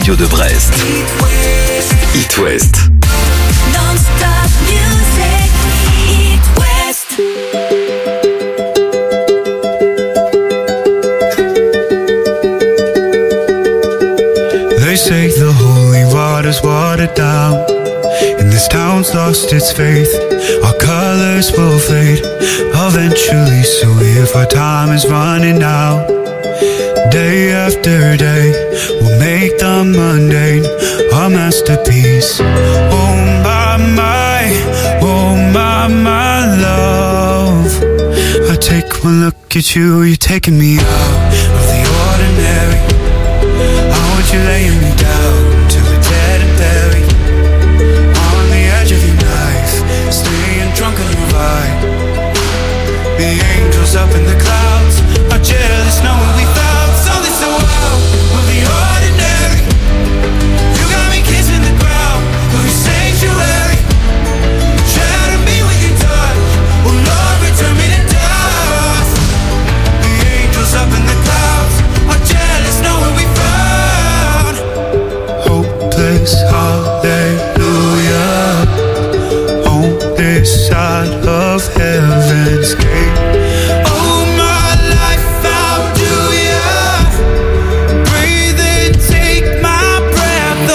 radio de Brest. It West. Non-stop music. It West. They say the holy water's watered down, and this town's lost its faith. Our colors will fade eventually, so if our time is running out, day after day, we'll make the mundane our masterpiece. Oh my love, I take one look at you, you're taking me out of the ordinary. I want you laying me down till we're dead and buried, on the edge of your knife, staying drunk on your ride. The angels up in the clouds are jealous knowing we found something so out of the ordinary. You got me kissing the ground of your sanctuary. Shatter me with your touch, oh Lord, return me to dust. The angels up in the clouds are jealous knowing we found hopeless hallelujah on this side of heaven's gate. Oh my life, how do ya breathe and take my breath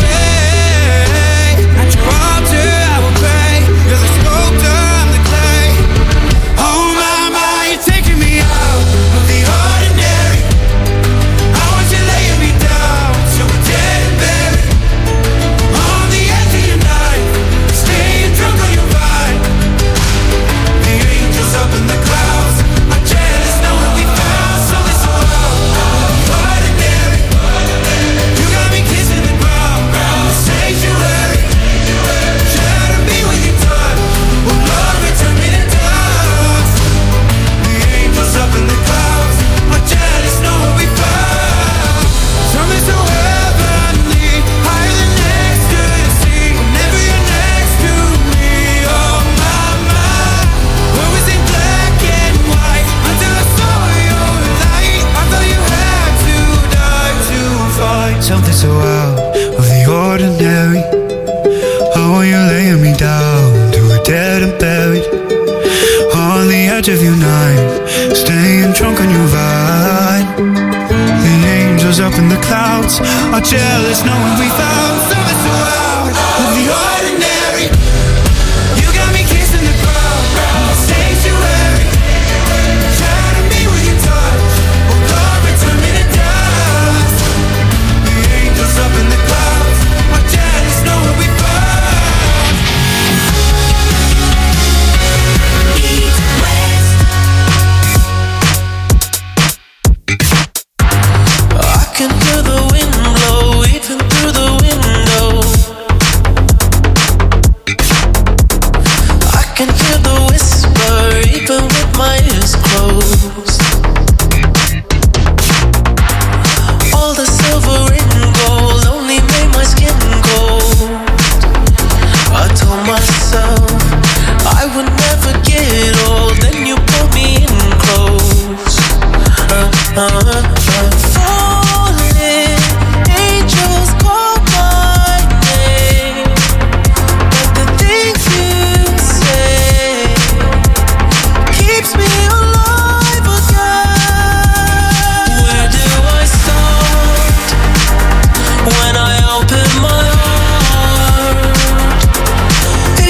away? At your altar I will pray, you're the sculptor, I'm the clay. Oh my, you're taking me out of the ordinary. I want you laying me down till we're dead and buried, on the edge of your knife, staying drunk on your ride. The angels up in the clouds are jealous knowing we found something so ordinary. You got me kissing the ground, the sanctuary. Shatter me with your touch, oh Lord, return me to dust. The angels up in the clouds are jealous knowing we found something so heavenly, higher than ecstasy. Whenever you're next to me, oh my, where was it black and white until I saw your light? I thought you had to die to find something so out of the ordinary. Oh, you're laying me down to a dead and buried, on the edge of your knife, staying drunk on your ride. The angels up in the clouds are jealous knowing we found something so out of the ordinary. You got me kissing the ground, the sanctuary. Shatter me with your touch, oh Lord, return me to dust. The angels up in the clouds are jealous knowing we found. It West. I can hear the wind blow even through the window. I can hear the whisper even with my ears closed. All the silver and gold only made my skin cold. I told myself I would never get old. Then you pulled me in close. Falling angels call my name, but the things you say keeps me alive again. Where do I start when I open my heart?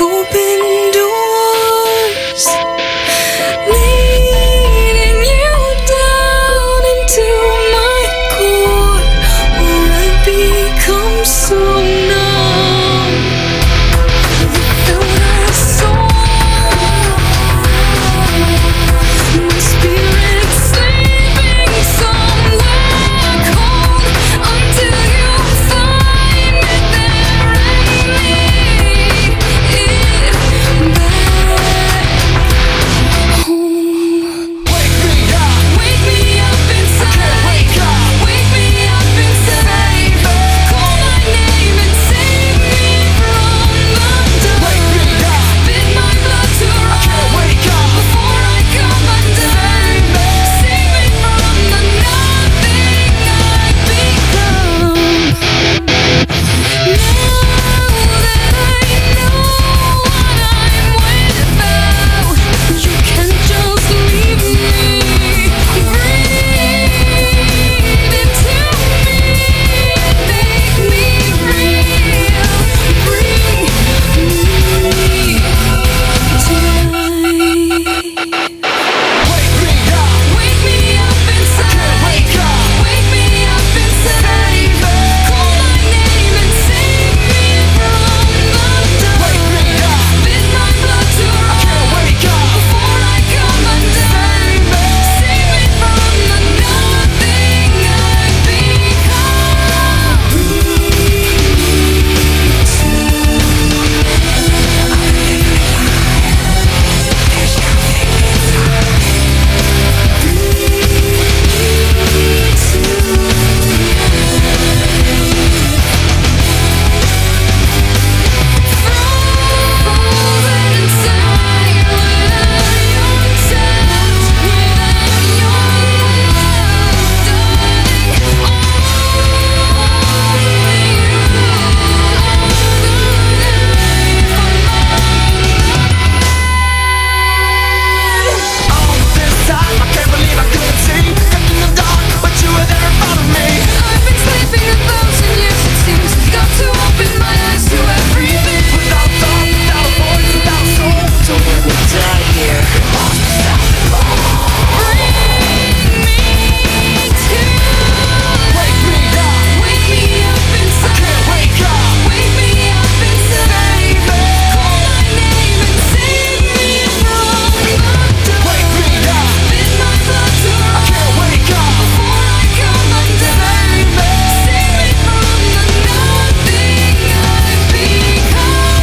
open doors, leading you down into my core, or I become so numb without a soul. My spirit sleeping somewhere cold until you find me there and lead it back home. Wake me up inside. Wake me up inside. Call my name and save me from the dark. Bid my blood to run before I come undone. Save me from the nothing I've become. Now that I know what I'm without, you can't just leave me. Breathe into me, make me real. Bring me tonight. Wake me up inside. Wake me up inside. Call my name and save me from the dark. Bid my blood to run before I come undone. Save me from the nothing I've I've been sleeping 1,000 years, it seems. Got to open my eyes to everything. Without thought, without a voice, without soul. So when we die here, bring me to life. Wake me up inside. Wake me up inside. Call my name and save me from the dark. Bid my blood to run before I come undone. Save me from the nothing I've become.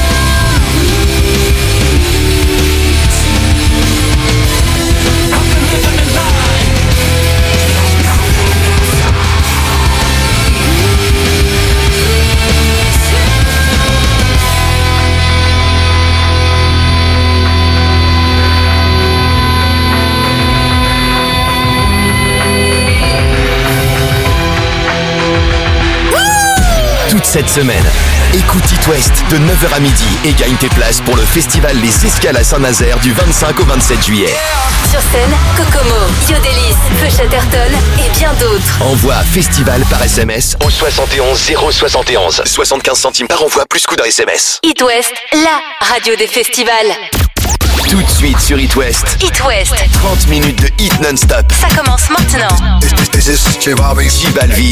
Toute cette semaine, écoute It West de 9h à midi et gagne tes places pour le festival Les Escales à Saint-Nazaire du 25 au 27 juillet. Sur scène, Kokomo, Yodelis, Feu Chatterton et bien d'autres. Envoie festival par SMS au 71 071. 75 centimes par envoi plus coût d'un SMS. It West, la radio des festivals. Tout de suite sur It West. It West, 30 minutes de hit non-stop. ça commence maintenant. This is J Balvin. J Balvin,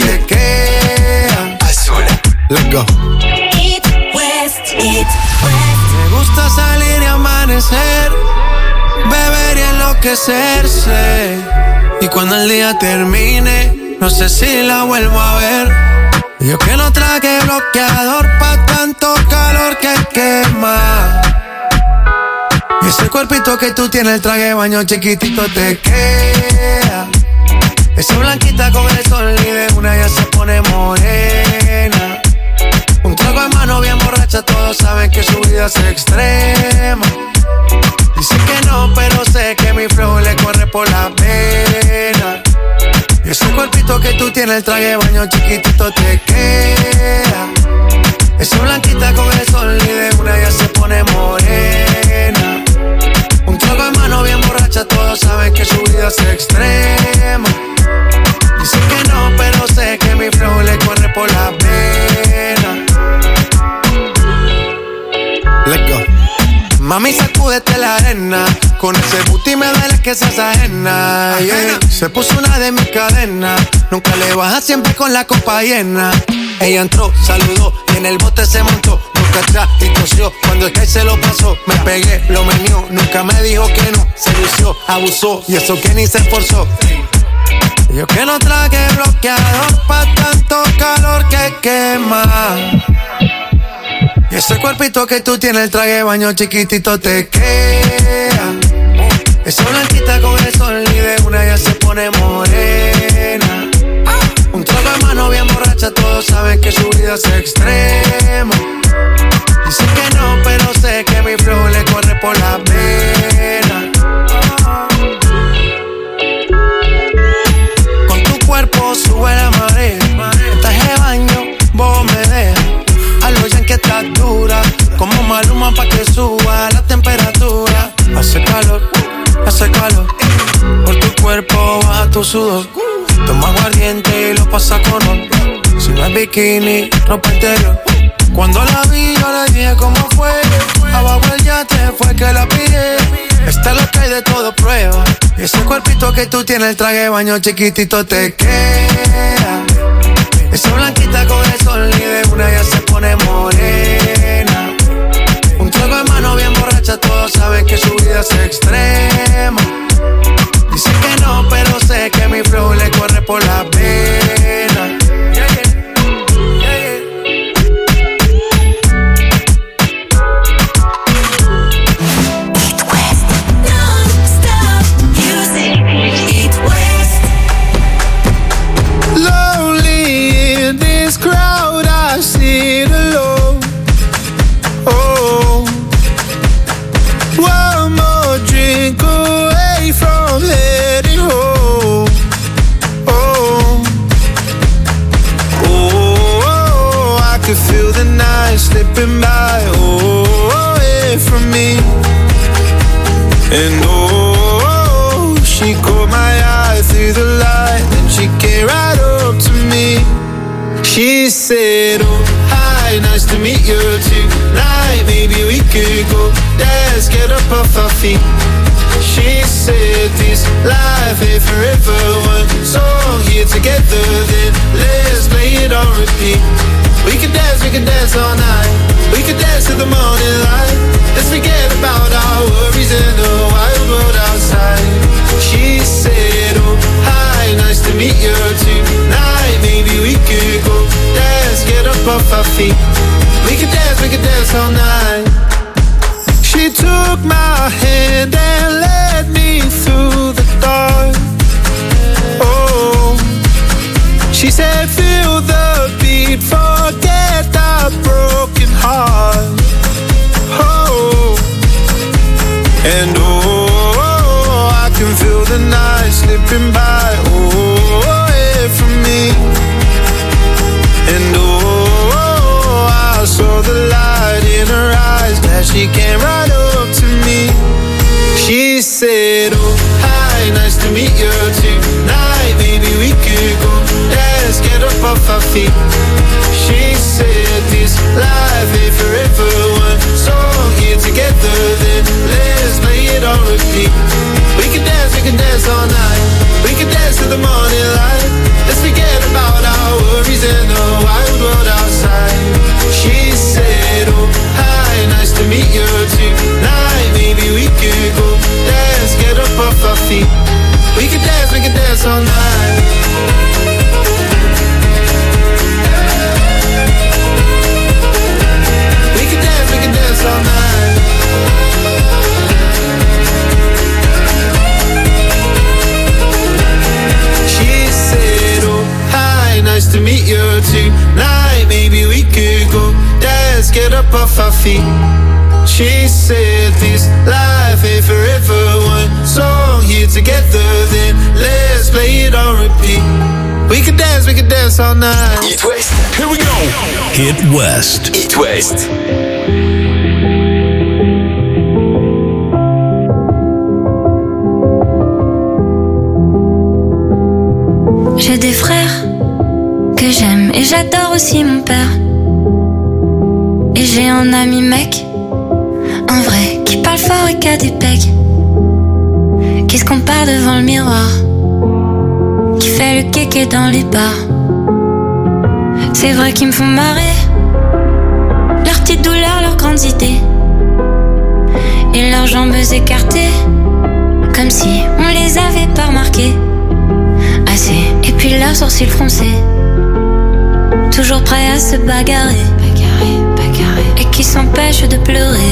Azul, Let's go. It West, It West. Me gusta salir y amanecer, beber y enloquecerse. Y cuando el día termine, no sé si la vuelvo a ver. Yo que no traje bloqueador pa' tanto calor que quema. Y ese cuerpito que tú tienes, el traje de baño chiquitito te queda. Esa blanquita con el sol y de una ya se pone morena. Un trago en mano bien borracha, todos saben que su vida es extrema. Dice que no, pero sé que mi flow le corre por la pena. Y ese cuerpito que tú tienes, el traje de baño chiquitito te queda. Esa blanquita con el sol y de una ya se pone morena. Un trago en mano bien borracha, todos saben que su vida es extrema. Dice que no, pero sé que mi flow le corre por la pena. Let's go. Mami, sacúdete la arena. Con ese booty me duele que seas ajena. Yeah. Se puso una de mis cadenas. Nunca le baja, siempre con la copa llena. Ella entró, saludó y en el bote se montó. Nunca atrás y tosió. Cuando el que se lo pasó, me pegué, lo menió. Nunca me dijo que no. Se lució, abusó y eso que ni se esforzó. Yo que no traje bloqueador pa' tanto calor que quema. Y ese cuerpito que tú tienes, el traje de baño chiquitito te queda. Esa blanquita con el sol y de una ya se pone morena. Un trago de mano bien borracha, todos saben que su vida es extrema. Dicen que no, pero sé que mi flow le corre por la vena. Con tu cuerpo sube la marea. En traje de baño, vos me dejas. A lo ya que estás dura, como Maluma pa' que suba la temperatura. Hace calor, por tu cuerpo baja tu sudor. Toma aguardiente y lo pasa con ron. Si no es bikini, ropa interior. Cuando la vi yo le dije cómo fue. Abajo el yate fue que la pillé. Esta es lo que hay de todo prueba. Y ese cuerpito que tú tienes, el traje de baño chiquitito te queda. Esa blanquita con el sol y de una ya se pone morena. Un trago de mano bien borracha, todos saben que su vida es extrema. Dicen que no, pero sé que mi flow le corre por la vena. Yeah, yeah. Crowd, I sit alone. Oh, one more drink away from heading home. Oh, oh, I could feel the night slipping by. Oh, away from me. And oh, she caught my eye through the light, and she came right up to me. She said, oh, hi, nice to meet you tonight. Maybe we could go dance, get up off our feet. She said, this life ain't forever. One song here together, then let's play it on repeat. We can dance all night. We can dance to the morning light. Let's forget about our worries in the wild world outside. She said, oh, hi, nice to meet you tonight. Maybe we could go dance, get up off our feet. We can dance all night. She took my hand and led me through the dark. Oh, she said, feel the beat, forget the broken heart. Oh, and oh, I can feel the night slipping by. Oh, away from me. And oh, I saw the light in her eyes. Glad she came right up to me. She said, oh, hi, nice to meet you tonight. Maybe we could go dance, get up off our feet. She said, this life ain't forever. One song here together, then let's play it on repeat. We can dance all night. We can dance to the morning light. Let's forget about our worries in the wild world outside. She said, oh, hi, nice to meet you tonight. Maybe we could go dance, get up off our feet. We can dance all night. We can dance all night. She said, oh, hi, nice to meet you tonight. Maybe we could go dance, get up off our feet. She said, this life ain't forever. One song here together, then let's play it on repeat. We can dance all night. It West. Here we go. Hit West. It West. J'ai des frères que j'aime et j'adore aussi mon père. Et j'ai un ami mec, un vrai qui fort et qu'a des pecs, qui se compare devant le miroir, qui fait le kéké dans les bars. C'est vrai qu'ils me font marrer, leurs petites douleurs, leurs grandes idées, et leurs jambes écartées, comme si on les avait pas remarquées. Assez, et puis leurs sourcils froncés, toujours prêts à se bagarrer, et qui s'empêchent de pleurer.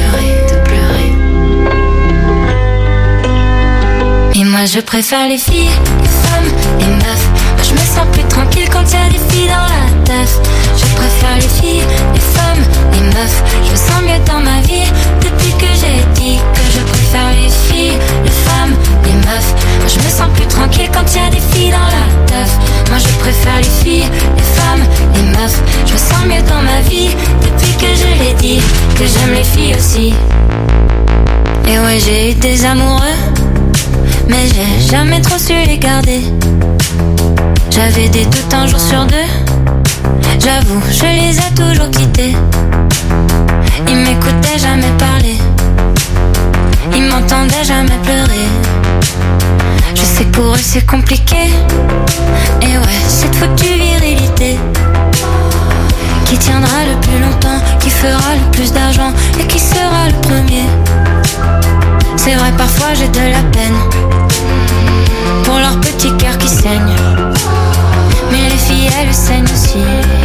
Et moi je préfère les filles, les femmes, les meufs. Moi je me sens plus tranquille quand y a des filles dans la teuf. Je préfère les filles, les femmes, les meufs. Je me sens mieux dans ma vie depuis que j'ai dit que je préfère les filles, les femmes, les meufs. Moi je me sens plus tranquille quand y a des filles dans la teuf. Moi je préfère les filles, les femmes, les meufs. Je me sens mieux dans ma vie depuis que je l'ai dit que j'aime les filles aussi. Et ouais, j'ai eu des amoureux, mais j'ai jamais trop su les garder. J'avais des doutes un jour sur deux, j'avoue, je les ai toujours quittés. Ils m'écoutaient jamais parler, ils m'entendaient jamais pleurer. Je sais que pour eux c'est compliqué, et ouais, cette foutue virilité qui tiendra le plus longtemps, qui fera le plus d'argent et qui sera le premier. C'est vrai, parfois j'ai de la peine pour leur petit cœur qui saigne, mais les filles elles saignent aussi.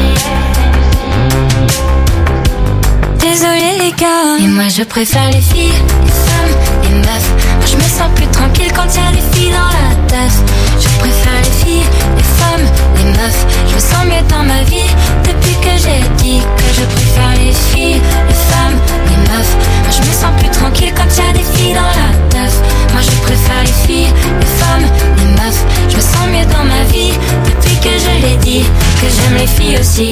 Désolé les gars, et moi je préfère les filles, les femmes, les meufs. Moi je me sens plus tranquille quand y a des filles dans la teuf. Je préfère les filles, les femmes, les meufs. Je me sens mieux dans ma vie depuis que j'ai dit que je préfère les filles, les femmes, les meufs. Moi je me sens plus tranquille quand y a des filles dans la teuf. Moi je préfère les filles, les femmes, les meufs. Je me sens mieux dans ma vie depuis que je l'ai dit que j'aime les filles aussi.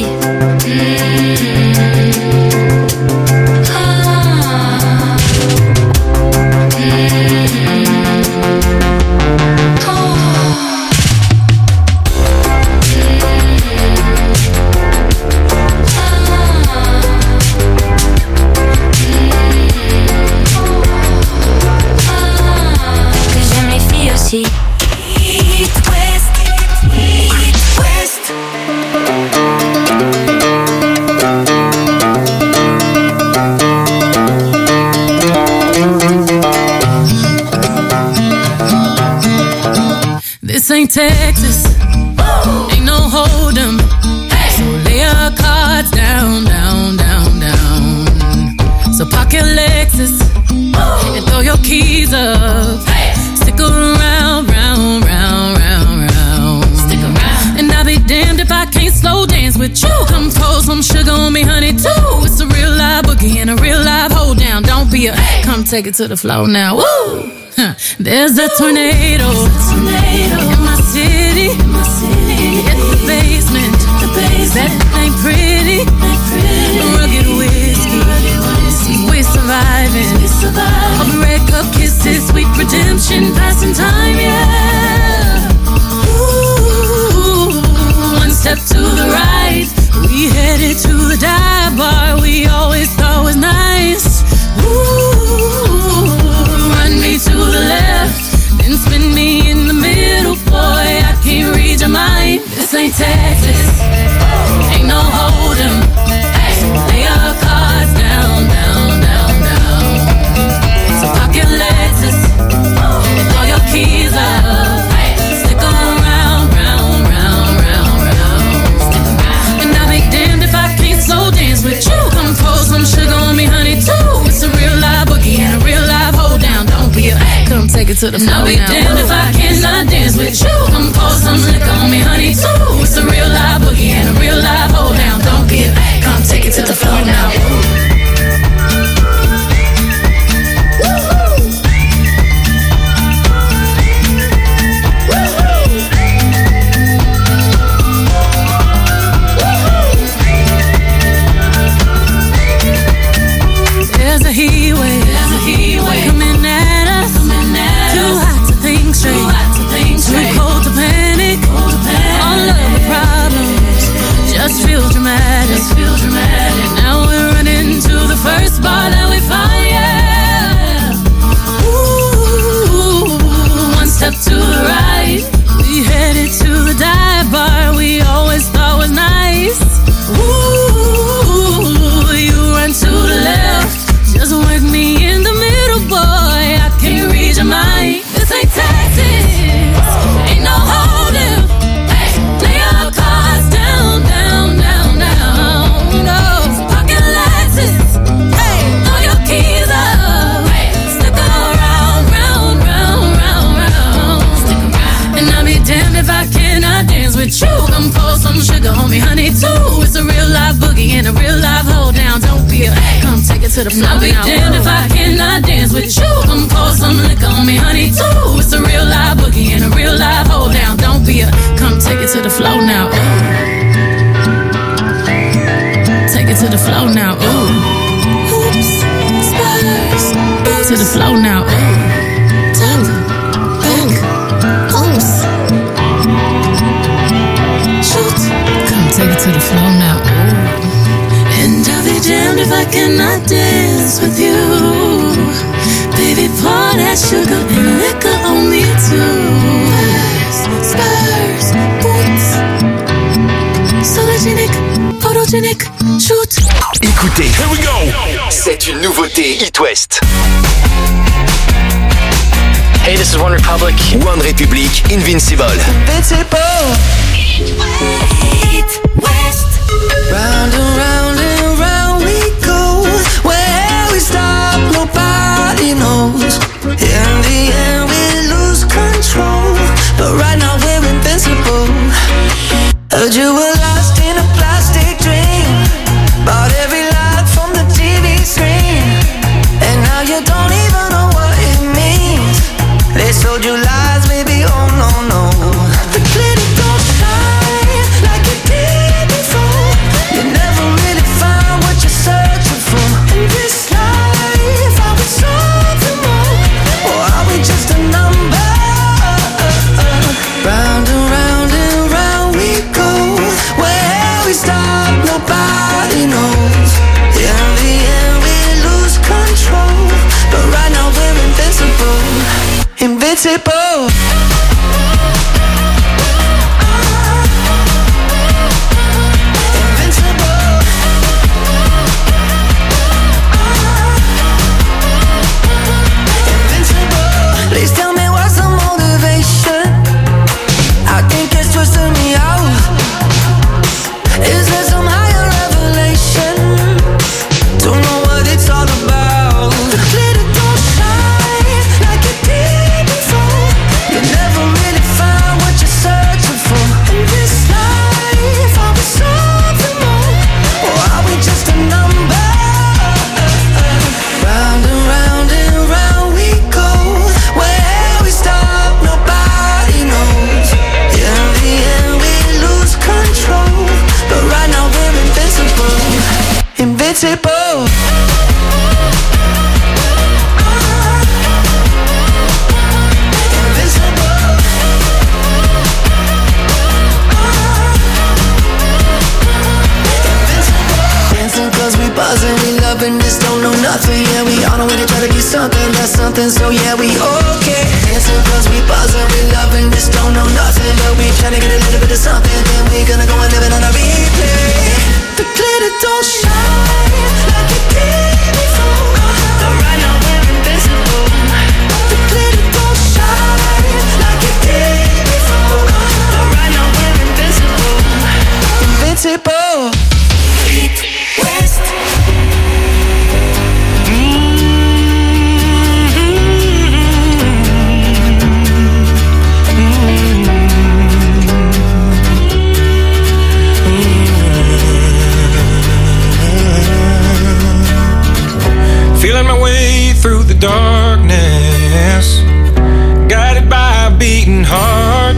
This ain't Texas, ain't no hold'em. So lay your cards down, down, down, down. So park your Lexus and throw your keys up. Stick around, round, round, round, round. Stick around. And I'll be damned if I can't slow dance with you. Come pour some sugar on me, honey, too. It's a real live boogie and a real live hold down. Don't be a come take it to the floor now. Woo! There's a tornado in my city. It's the basement. That ain't pretty. Rugged whiskey. We're surviving. A red cup kisses, sweet redemption, passing time, yeah. Ooh, one step to the right, we headed to the dive bar we always thought was nice. Ooh, run me to the left, then spin me in the middle, boy, I can't read your mind. This ain't Texas, ain't no hold'em. Lay your cards down, down, down, down. So park your Lexus and throw your keys up. Stick around, round, round, round, round. And I'll be damned if I can't slow dance with you. Come pour some sugar on me, honey, too. It's a real live boogie and a real live hold down. Don't be a come take it to the floor now. I'll be damned if I cannot dance with you. Come pour some liquor on me, honey, too. It's a real live boogie and a real live hold down. Don't be a come take it to the floor now. There's a heat wave coming at us. Too hot to think straight, too cold to panic. All of the problems just feel dramatic. Now we're running be a come take it to the floor. I'll be damned if I cannot dance with you. Come pour some liquor on me, honey, too. It's a real live boogie and a real live hold down. Don't be a come take it to the floor now. Ooh. Take it to the floor now. Ooh. Hoops, spurs, to the floor now. Ooh. Take it to the floor now. Ooh. And I'll be damned if I cannot dance with you. Baby, pour that sugar and liquor on me too. Spurs, boots, sologenic, photogenic, shoot. Écoutez, Here we go. c'est une nouveauté It West. Hey, this is One Republic. One Republic, Invincible. Round and round and round we go. Where we stop, nobody knows. In the end, we lose control. But right now we're invincible. Heard you were lost in a plastic dream. Bought every line from the TV screen. And now you don't even know what it means. They sold you lies, baby, oh no, no. The glitter don't shine like it did before. You never really find what you're searching for. In this life, are we something more? Or are we just a number? Round and round we go. Where we stop, nobody knows. In the end, we lose control. But right now we're invincible. Invincible. Please tell me what's the motivation. I think it's twisting me out. Is there some higher revelation? Don't know what it's all about. The glitter don't shine like it did before. You never really find what you're searching for. In this life, are we something more? Or are we just a number? Round and round we go. Where we stop, nobody knows. In the end, we lose control. But right now we're invincible. Invincible. Dancing cause we buzzing, we loving this, don't know nothing. Yeah, we on our way to try to get something, that's something, so yeah, we okay. Dancing cause we buzzing, we loving this, don't know nothing. But we trying to get a little bit of something, then we gonna go and live it on a replay. The glitter don't shine like it did before. But right now we're invincible. The glitter don't shine like it did before. But right now we're invincible. Invincible. West. Feeling my way through the darkness, guided by a beating heart.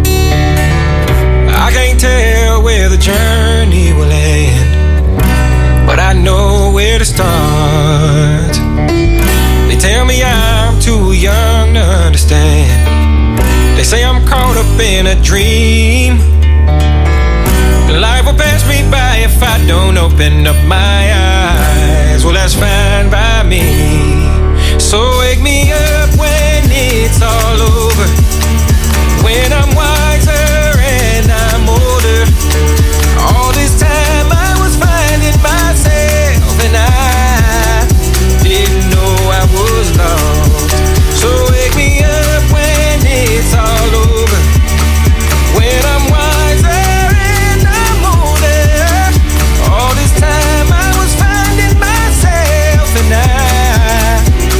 I can't tell where the journey will end, but I know where to start. They tell me I'm too young to understand. They say I'm caught up in a dream. Life will pass me by if I don't open up my eyes. Well, that's fine by me. So wake me up when it's all over, when I'm wiser and I'm older. All this time I was finding myself, and I didn't know I was lost. So wake me up when it's all over, when I'm wiser and I'm older. All this time I was finding myself, and I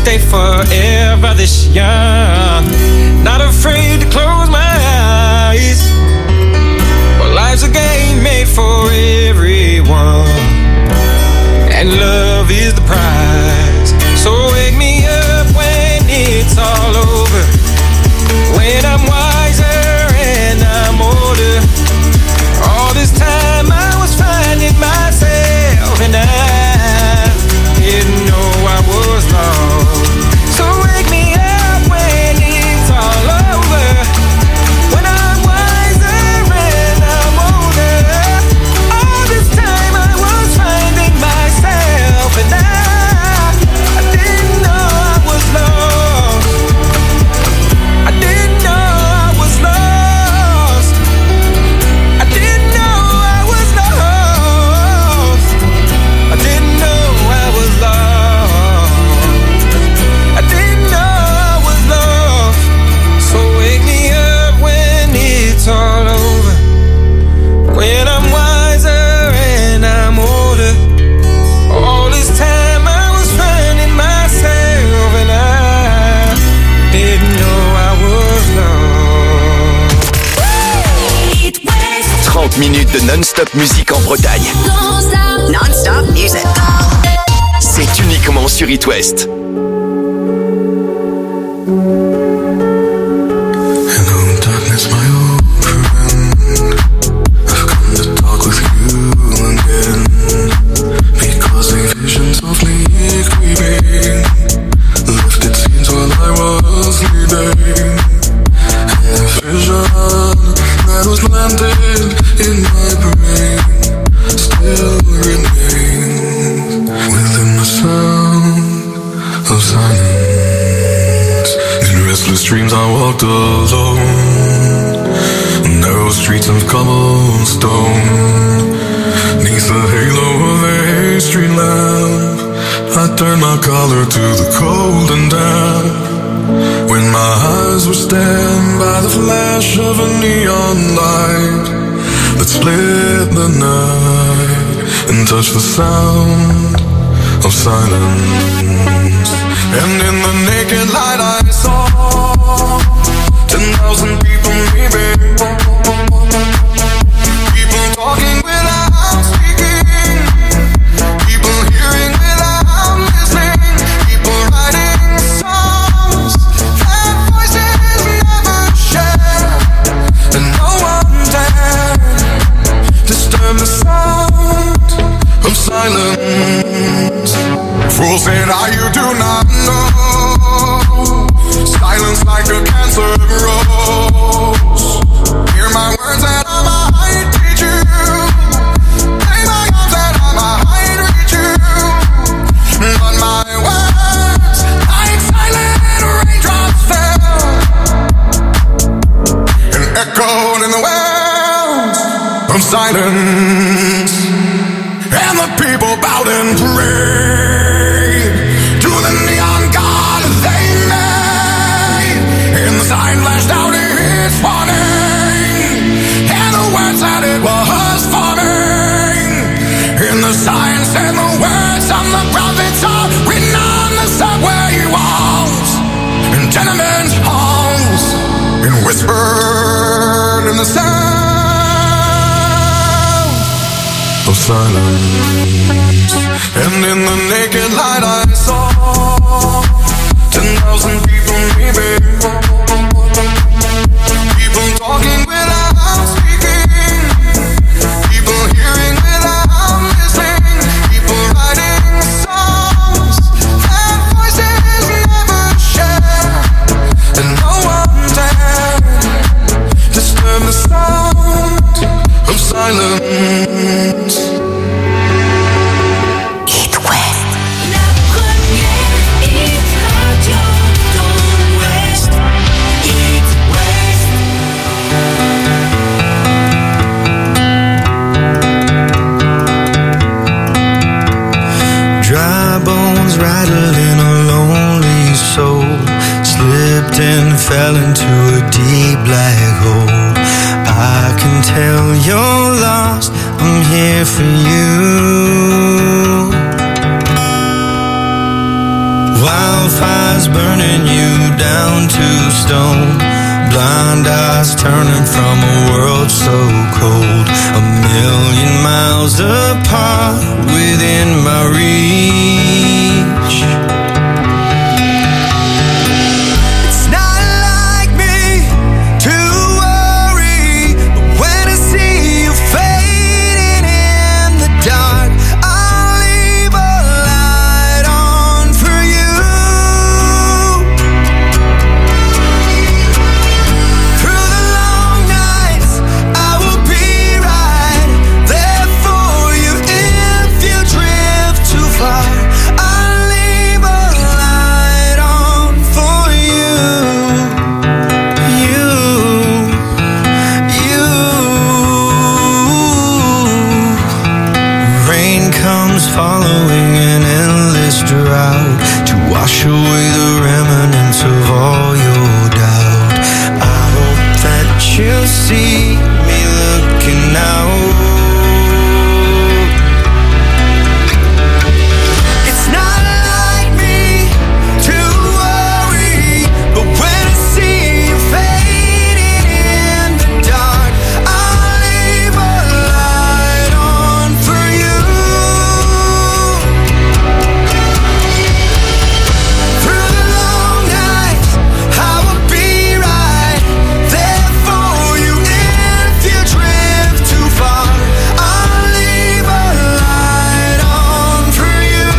stay forever this young. Not afraid to close my eyes. Well, life's a game made for everyone, and love is the prize. So wake me up when it's all over, when I'm wiser and I'm older. All this time I was finding myself, and I didn't know I was lost. So wake me up when it's all over, when I'm wiser and I'm older. All this time I was finding myself, and I didn't know I was lost. I didn't know I was lost. I didn't know I was lost. I didn't know I was lost. I didn't know I was lost. So wake me up when it's all over, when I'm wiser and I'm older. All this time I was finding myself, and I didn't know I was lost. 30 minutes de non-stop musique en Bretagne. Non-stop music. C'est uniquement sur It West. Hello, darkness, my old friend. I've come to talk with you again, because a vision softly creeping left its scenes while I was sleeping. And a vision that was planted in my brain still remains within the sound of silence. In restless dreams I walked alone, narrow streets of cobblestone. Neath the halo of a street lamp, I turned my collar to the cold and damp. When my eyes were stabbed by the flash of a neon light that split the night and touched the sound of silence. And in the naked light I saw 10,000 people maybe, people talking without speaking, people hearing without listening, people writing songs that voices never share, and no one dared disturb the sound of silence. Fool said you do not know, silence like a cancer grows. Hear my words and I might teach you, lay my arms and I might reach you, but my words like silent raindrops fell and echoed in the wells of silence. And the people bowed and prayed to the neon god they made. And the sign flashed out its warning, and the words that it was forming. And the sign said the words of the prophets are written on the subway walls and tenement halls, and whispered in the sound of silence. And in the naked light I saw 10,000 people maybe, people talking without speaking, people hearing without listening, people writing songs that voices never share, and no one dared disturb the sound of silence. It West. La première hit radio dans l'Ouest. It West. Dry bones rattled in a lonely soul, slipped and fell into a deep black hole. I can tell you're lost, I'm here for you. Wildfire fires burning you down to stone. Blind eyes turning from a world so cold. A million miles apart within my reach. It's not like me to worry, but when I see you fading in the dark, I'll leave a light on for you. Through the long nights, I will be right there for you. If you drift too far, I'll leave a light on for you. Rain comes following an endless drought to wash away the remnants of all your doubt. I hope that you see me looking out. It's not like me to worry, but when I see you fading in the dark, I'll leave a light on for you. Through the long nights, I will be right there for you. If you drift too far, I'll leave a light on for you.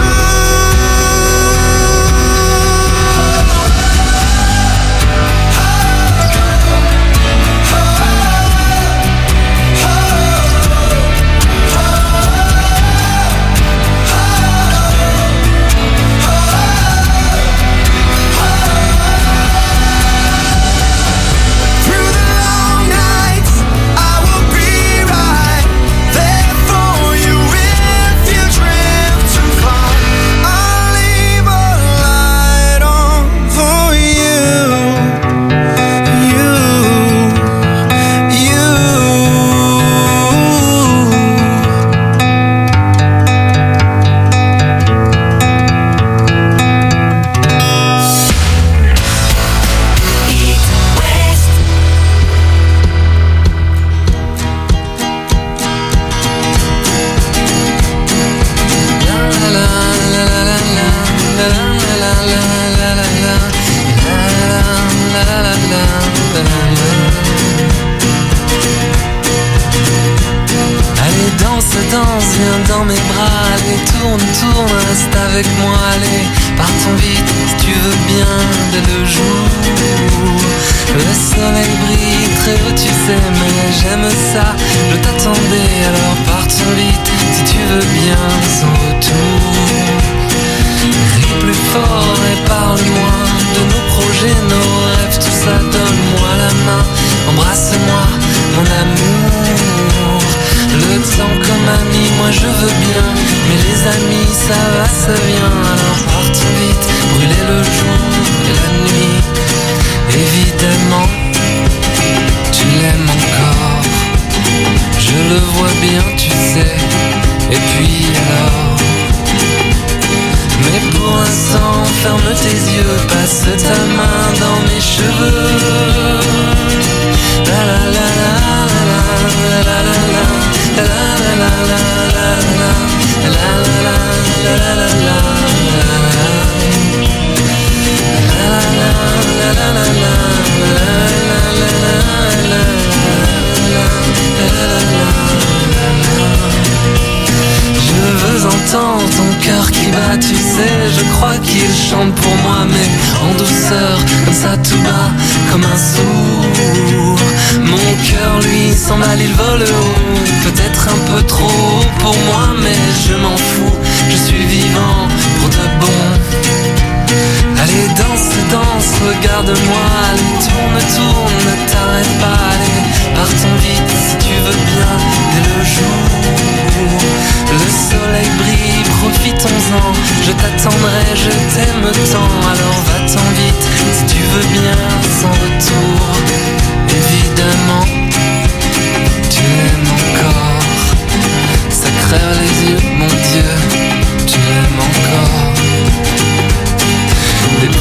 Through the long nights, I will be right there for you. If you drift too far, I'll leave a light on for you. Allez, danse, danse, viens dans mes bras. Allez, tourne, tourne, reste avec moi. Allez, partons vite, si tu veux bien, dès le jour. Le soleil brille très haut, tu sais, mais j'aime ça. Je t'attendais, alors partons vite, si tu veux bien, sans retour. Crie plus fort et parle-moi de nos projets, nos rêves, tout ça, donne-moi la main. Embrasse-moi, mon amour. Le temps comme ami, moi je veux bien, mais les amis ça va, ça vient. Alors partons vite, brûler le jour et la nuit. Évidemment, tu l'aimes encore. Je le vois bien, tu sais. Et puis alors, mais pour l'instant, ferme tes yeux, passe ta main dans mes cheveux. La la la la la la la la la. La la la la la la la la la la la Je veux entendre ton cœur qui bat, tu sais, je crois qu'il chante pour moi, mais en douceur, comme ça tout bas, comme un sourd. Mon cœur lui s'emballe, il vole haut, peut-être un peu trop haut pour moi, mais je m'en fous, je suis vivant pour de bon. Allez, danse, danse, regarde-moi, allez, tourne, tourne, ne t'arrête pas, allez, partons vite si tu veux bien, dès le jour. Le soleil brille, profitons-en, je t'attendrai, je t'aime tant, alors va-t'en vite, si tu veux bien, sans retour. Évidemment, tu l'aimes encore, ça crève les yeux, mon Dieu, tu l'aimes encore. Des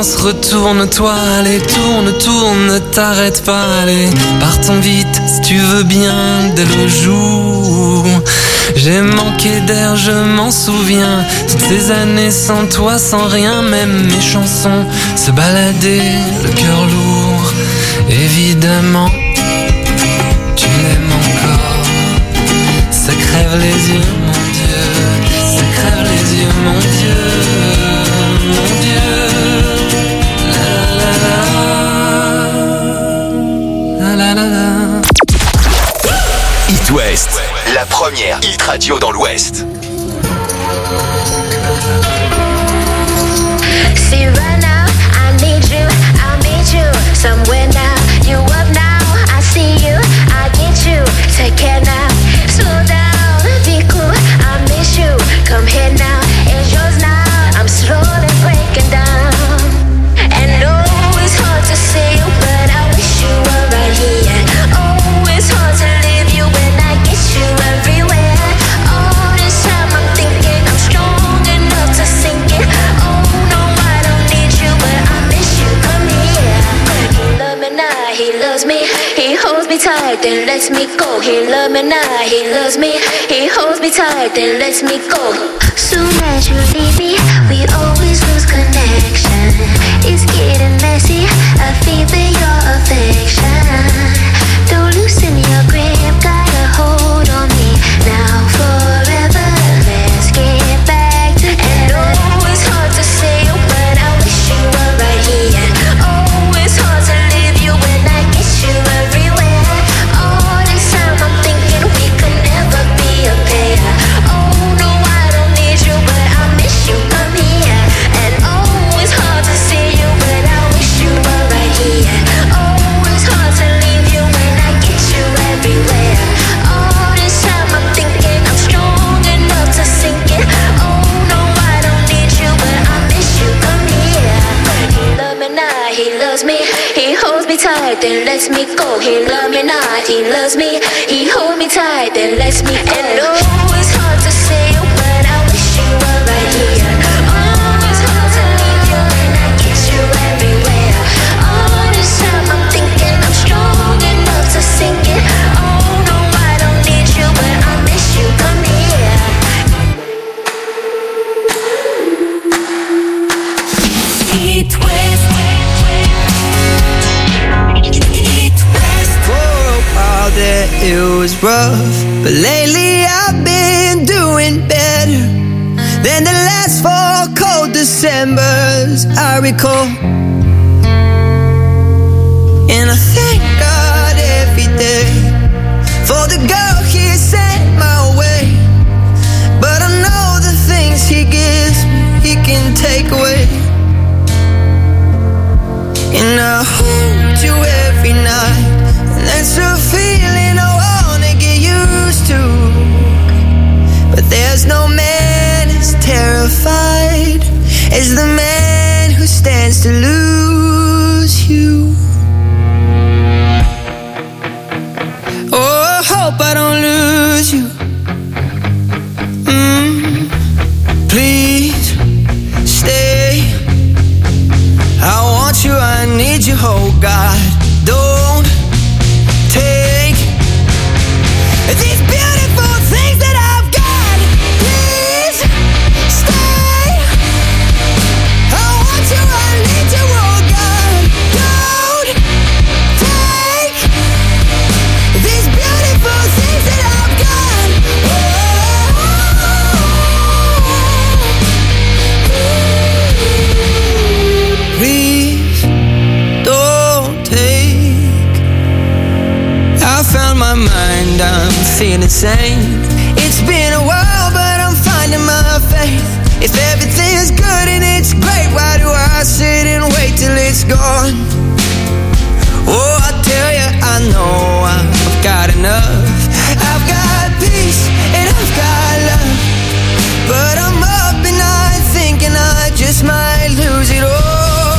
danse, retourne-toi, allez, tourne, tourne, ne t'arrête pas, allez, partons vite, si tu veux bien, dès le jour. J'ai manqué d'air, je m'en souviens, toutes ces années sans toi, sans rien, même mes chansons se baladaient, le cœur lourd, évidemment, tu m'aimes encore, ça crève les yeux, mon Dieu, ça crève les yeux, mon Dieu. Mon Dieu, la la la la la. It West, la première hit radio dans l'Ouest. See right now, I need you, I'll meet you somewhere now. You up now, I see you, I get you. Take care now, slow down, be cool, I miss you. Come here now, it's yours now. I'm slowly breaking down. And oh, it's hard to see you, but I wish you were right here. Oh, it's hard to leave you when I get you everywhere. All this time I'm thinking I'm strong enough to sink it. Oh no, I don't need you, but I miss you. Come here. He loves me now, he loves me. He holds me tight, then lets me go. He loves me now, he loves me. He holds me tight, then lets me go. Soon as you leave me, we always lose connection. It's getting messy, I feel your affection. Don't loosen your grip, got a hold on me now forever. Let's get back together. And oh, it's hard to say you, but I wish you were right here. Oh, it's hard to leave you when I get you everywhere. All this time I'm thinking we could never be a pair. Oh no, I don't need you, but I miss you. Come here. And oh, it's hard to see you, but I wish you were right here. Oh, it's hard to leave you when I get you everywhere. All this time I'm thinking I'm strong enough to sink it. Oh no, I don't need you, but I miss you. Come here. He loves me now, he loves me. He holds me tight, then lets me go. He loves me now, he loves me. He holds me tight, then lets me go. And oh, it's hard to say you, but I wish you were right here. Oh, it's hard to leave you when I get you everywhere. All this time I'm thinking I'm strong enough to sink it. Oh no, I don't need you, but I miss you. Come here. It West. For a while there it was rough, but lately I've been doing better than the last 4 cold Decembers I recall. And I thank God every day for the girl He sent my way. But I know the things He gives me, He can take away. And I hold you every night, and that's a feeling I wanna get used to. But there's no man as terrified as the man who stands to lose you. Oh, I hope I don't lose you. Please stay. I want you, I need you, oh God. Don't take these beautiful things that I've got. Please stay. I want you, I need you, oh God. Don't take these beautiful things that I've got. Please don't take. I found my mind, I'm feeling sane. It's been a while, but I'm finding my faith. If everything's good and it's great, why do I sit and wait till it's gone? Oh, I tell you, I know I've got enough. I've got peace and I've got love, but I'm up and I thinking I just might lose it all.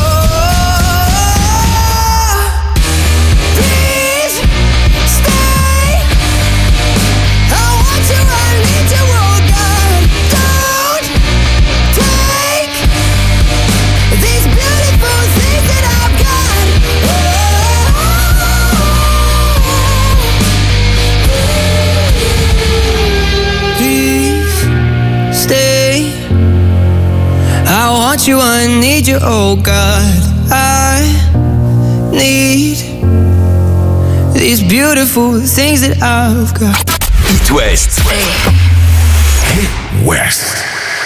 Please stay. I want you, I need you, oh God. Don't take these beautiful want you, I need you, oh God. I need these beautiful things that I've got. It West. Hit West.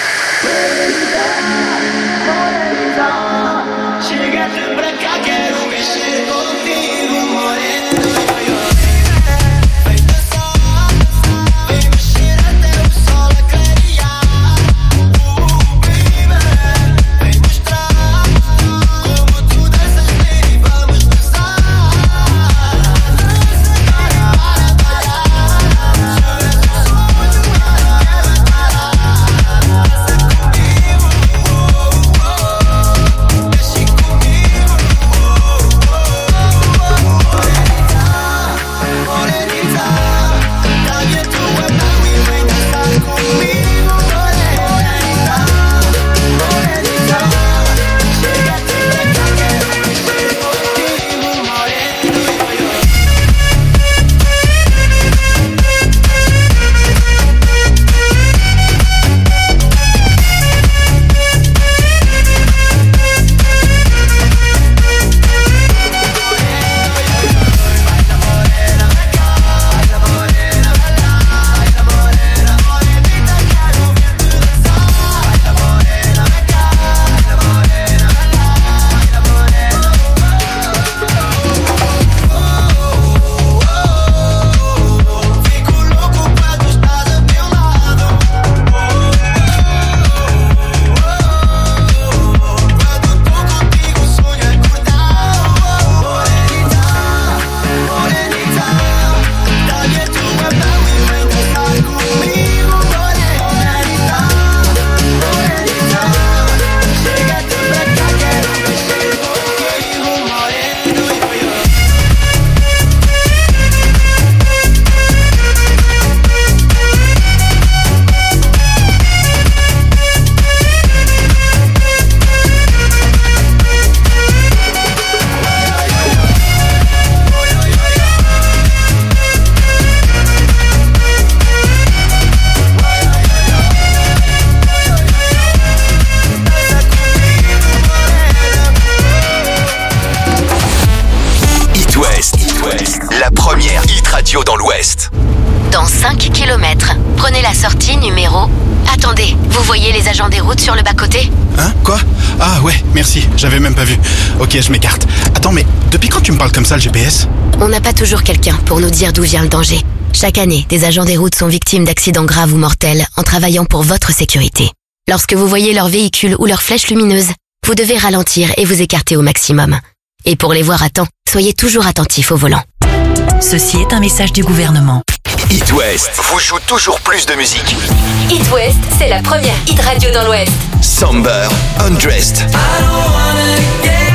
Dans l'Ouest. Dans 5 km, prenez la sortie numéro... Attendez, vous voyez les agents des routes sur le bas-côté? Hein? Quoi? Ah ouais, merci, j'avais même pas vu. Ok, je m'écarte. Attends, mais depuis quand tu me parles comme ça, le GPS? On n'a pas toujours quelqu'un pour nous dire d'où vient le danger. Chaque année, des agents des routes sont victimes d'accidents graves ou mortels en travaillant pour votre sécurité. Lorsque vous voyez leur véhicule ou leur flèche lumineuse, vous devez ralentir et vous écarter au maximum. Et pour les voir à temps, soyez toujours attentifs au volant. Ceci est un message du gouvernement. It West vous joue toujours plus de musique. It West, c'est la première hit radio dans l'Ouest. Somber, Undressed. I don't wanna get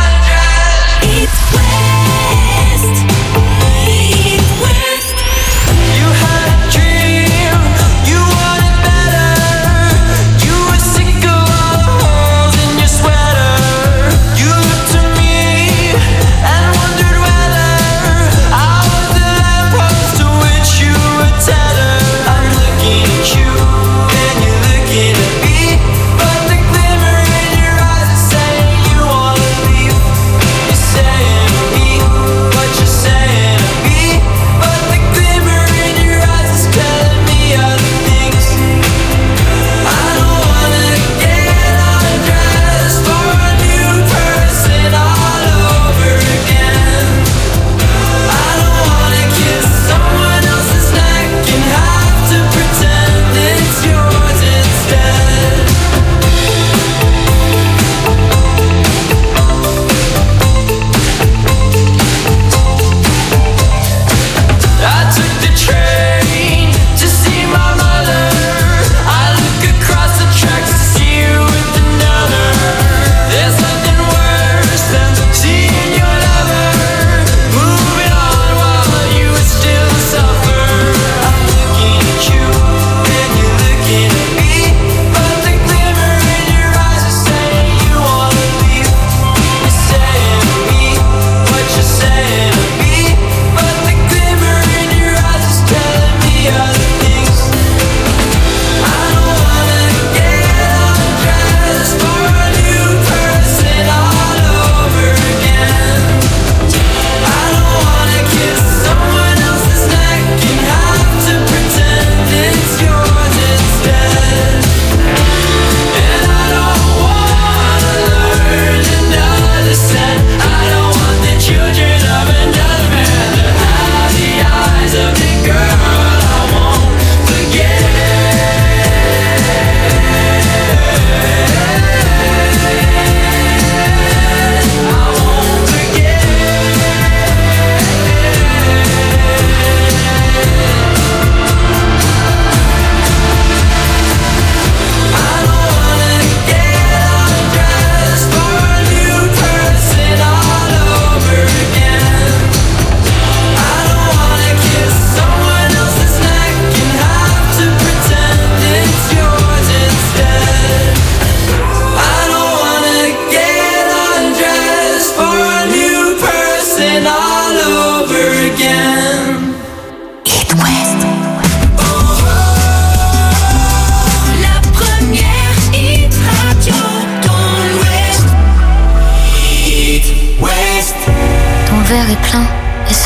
undressed. It West. It West. You had a dream, you wanted better. You were sick of all the holes in your sweater. You looked to me and wondered whether I was the lamppost to which you were tethered. I'm looking at you and you're looking at me, but the glimmer in your eyes is saying you wanna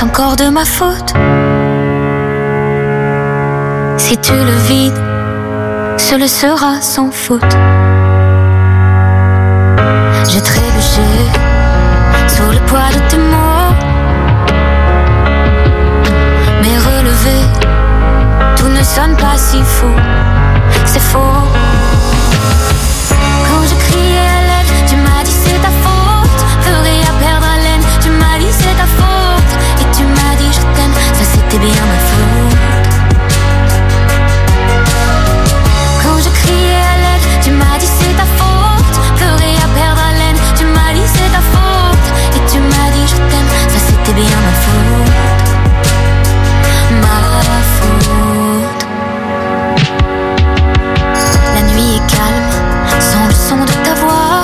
est-ce encore de ma faute? Si tu le vides, ce le sera sans faute. J'ai trébuché sous le poids de tes mots, mais relevé, tout ne sonne pas si faux. C'est faux. Quand je criais à l'aide, tu m'as dit c'est ta faute. Veux rien perdre haleine, tu m'as dit c'est ta faute. Et tu m'as dit je t'aime, ça c'était bien ma faute. Quand je criais à l'aide, tu m'as dit c'est ta faute. Veux rien perdre haleine, tu m'as dit c'est ta faute. Et tu m'as dit je t'aime, ça c'était bien ma faute. Ma faute. La nuit est calme, sans le son de ta voix.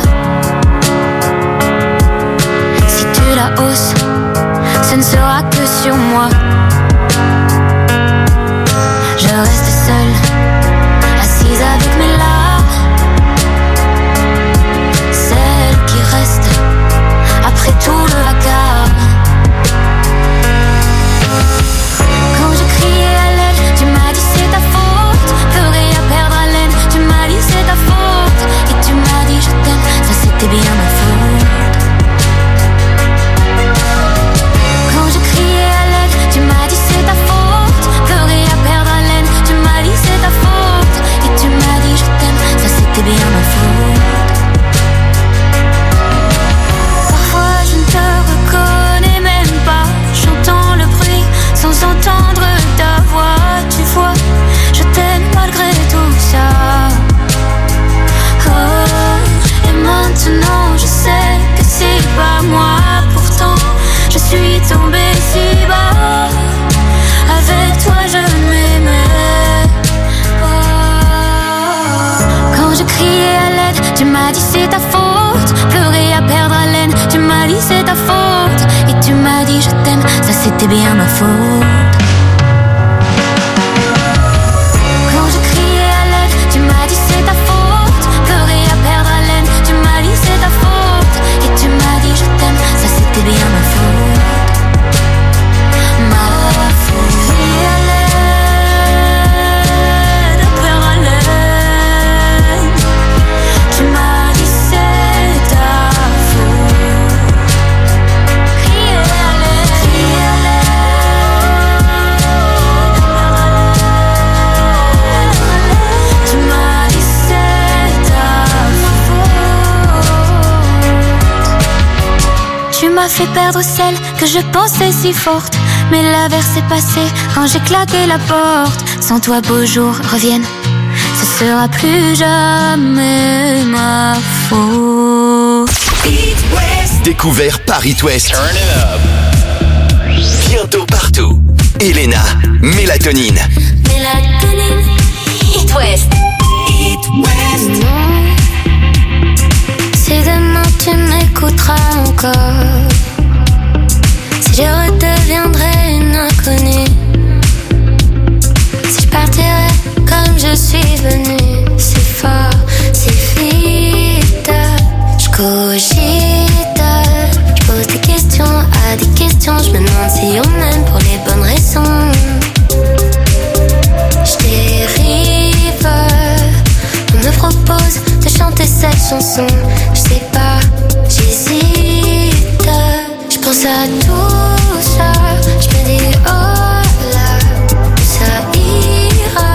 Si tu la hausses, ce ne sera que sur moi. Je reste seule, assise avec mes larmes. Celle qui reste après tout le vacarme. Quand je criais à l'aide, tu m'as dit c'est ta faute. Veux rien perdre haleine, tu m'as dit c'est ta faute. Et tu m'as dit je t'aime, ça c'était bien ma faute. Quand je criais à l'aide, tu m'as dit c'est ta faute. Veux rien perdre haleine, tu m'as dit c'est ta faute. Et tu m'as dit je t'aime, ça c'était bien ma faute. Parfois je ne te reconnais même pas. J'entends le bruit sans entendre ta voix. Tu vois, je t'aime malgré tout ça. Oh, et maintenant je sais que c'est pas moi. Pourtant je suis tombée si bas. Avec toi je m'aimais pas. Quand je criais à l'aide, tu m'as dit c'est ta faute. Pleurer à perdre haleine, tu m'as dit c'est ta faute. Et tu m'as dit je t'aime, ça c'était bien ma faute. Quand je criais à l'aide, tu m'as dit c'est ta faute. Pleurer à perdre haleine, tu m'as dit c'est ta faute. Et tu m'as dit je t'aime, ça c'était bien ma faute. Ma faute. Crier à l'aide, perdre haleine, tu m'as dit c'est ta faute. Crier à l'aide, crier à l'aide, tu m'as dit c'est ta faute. Tu m'as fait perdre celle que je pensais si forte. Mais l'averse est passée quand j'ai claqué la porte. Sans toi beaux jours reviennent, ce sera plus jamais ma faute. Découvert par It West. Bientôt partout. Elena, Mélatonine. Mélatonine, It West. It West. Non, si demain tu m'écouteras encore, si je redeviendrai une inconnue, si je partirai comme je suis venue, c'est fort, c'est vite, je cogite, je pose des questions à des questions, je me demande si on m'aime pour les bonnes raisons. Je dérive, on me propose de chanter cette chanson, je sais pas, j'hésite, je pense à tout ça, je me dis oh là, ça ira.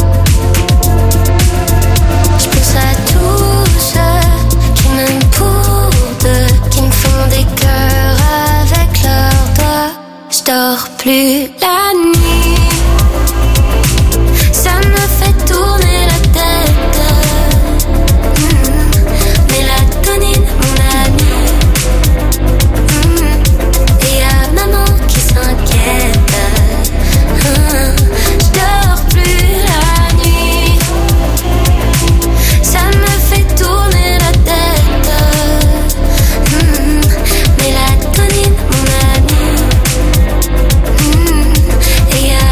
Je pense à tout ça, qui m'aiment pour deux, qui me font des cœurs avec leurs doigts. Je dors plus la nuit, ça me fait tourner la tête. Mélatonine, mon ami. Et y'a maman qui s'inquiète. Je dors plus la nuit, ça me fait tourner la tête. Mélatonine, mon ami. Et y'a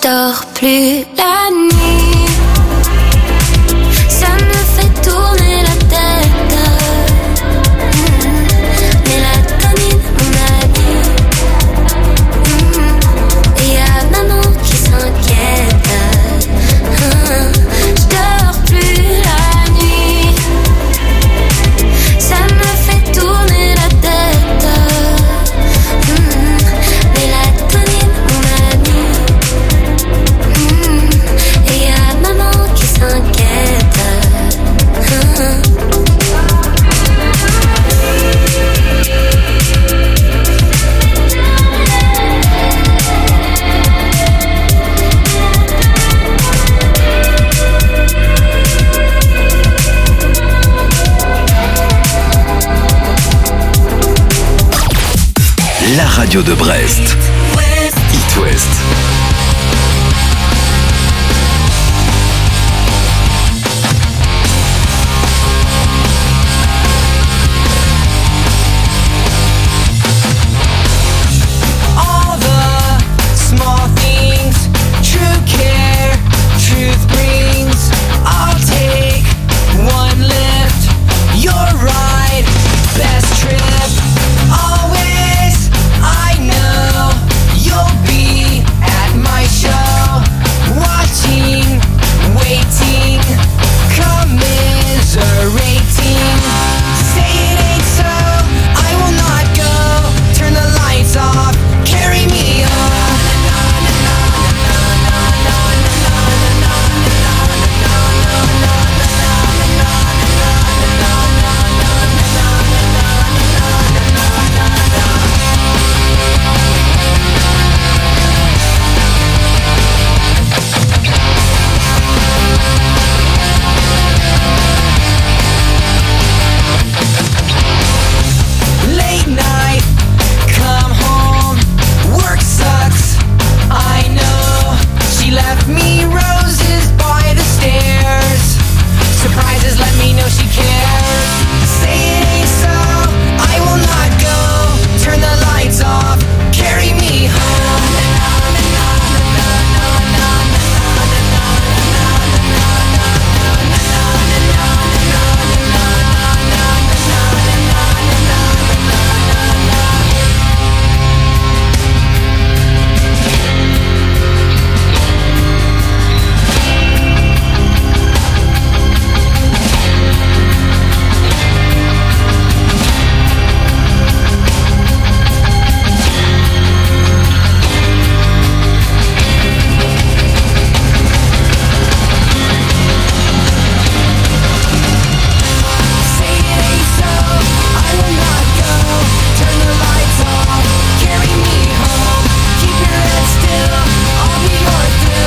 dors plus la nuit. Ça me fait tourner la tête. Mélatonine, mon ami. Et y'a maman qui s'inquiète. Je dors plus la nuit. Ça me fait tourner la tête. Mélatonine, mon ami. Et y'a maman qui s'inquiète. La radio de Brest. It West. All the small things, true care, truth brings. I'll take one lift, you're right, best trip. Always, I know you'll be at my show, watching, waiting, commiserating. Say it ain't so, I will not go. Turn the lights off, carry me on. Late night, come home, work sucks. I know she left me